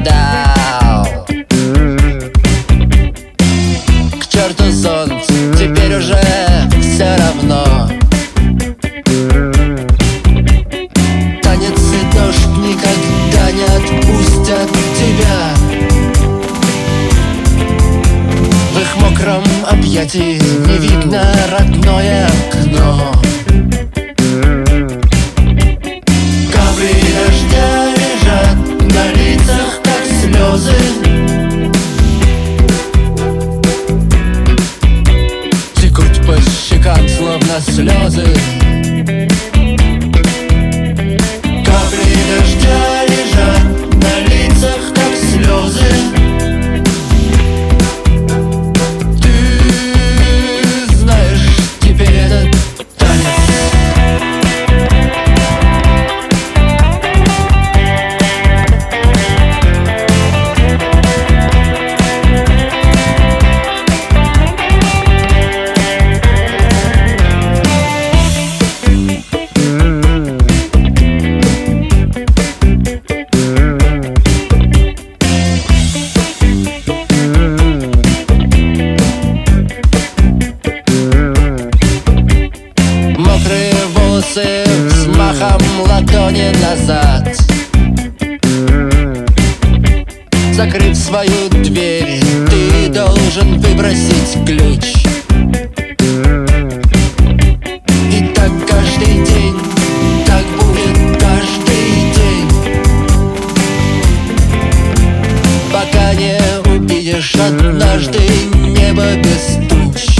дал. К черту солнце, теперь уже все равно. Танец и дождь никогда не отпустят тебя. В их мокром объятии не видно родное окно. Капли дождя лежат на лицах, как слезы. Текут по щекам, словно слезы. Капли дождя лежат на лицах, как слезы. Ты знаешь теперь этот танец. Мокрые волосы взмахом ладони назад. Закрыв свою дверь, ты должен выбросить ключ. И так каждый день, так будет каждый день, пока не увидишь однажды небо без туч.